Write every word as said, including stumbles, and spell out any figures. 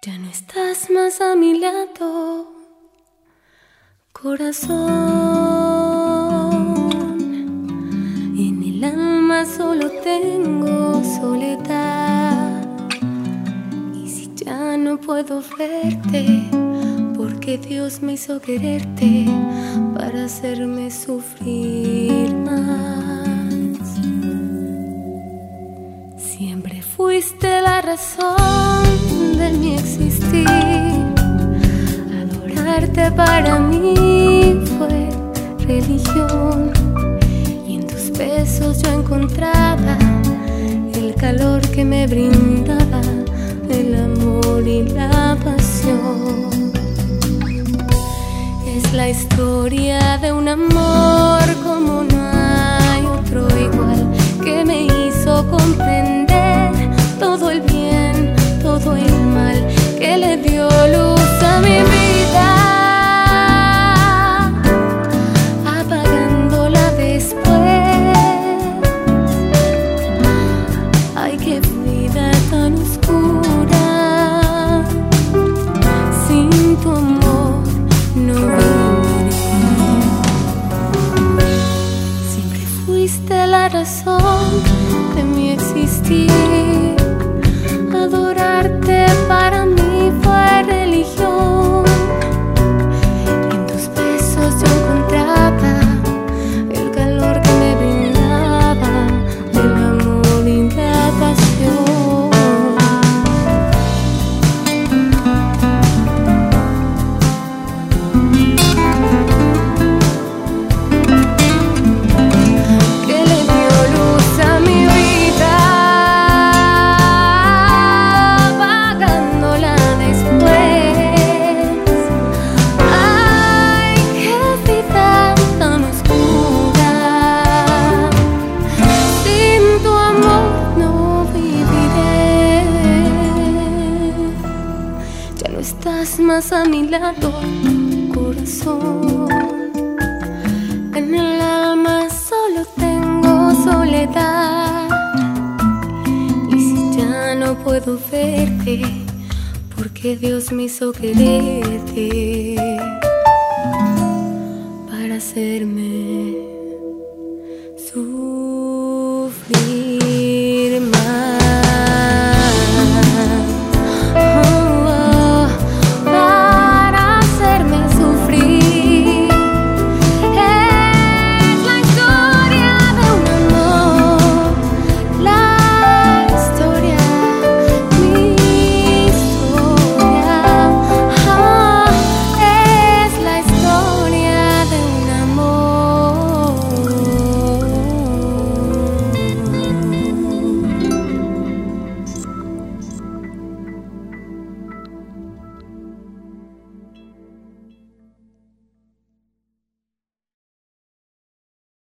Ya no estás más a mi lado, corazón. En el alma solo tengo soledad. Y si ya no puedo verte, porque Dios me hizo quererte para hacerme sufrir más. Siempre fuiste la razón de mi existir. Adorarte para mí fue religión, y en tus besos yo encontraba el calor que me brindaba el amor y la pasión. Es la historia de un amor como no hay otro igual, que me hizo comprender todo el bien, todo el mal, que le dio luz a mi vida, apagándola después. Ay, qué vida tan oscura, sin tu amor no viviré. Siempre fuiste la razón de mi existir. Adorarte para mí fue religión, y en tus besos yo encontraba el calor que me brindaba el amor y la pasión. Que le dio luz a mi vida, apagándola después. Ay, qué vida tan oscura, sin tu amor no viviré. Ya no estás más a mi lado, corazón. En el alma solo tengo soledad. Y si ya no puedo verte, porque Dios me hizo quererte para hacerme su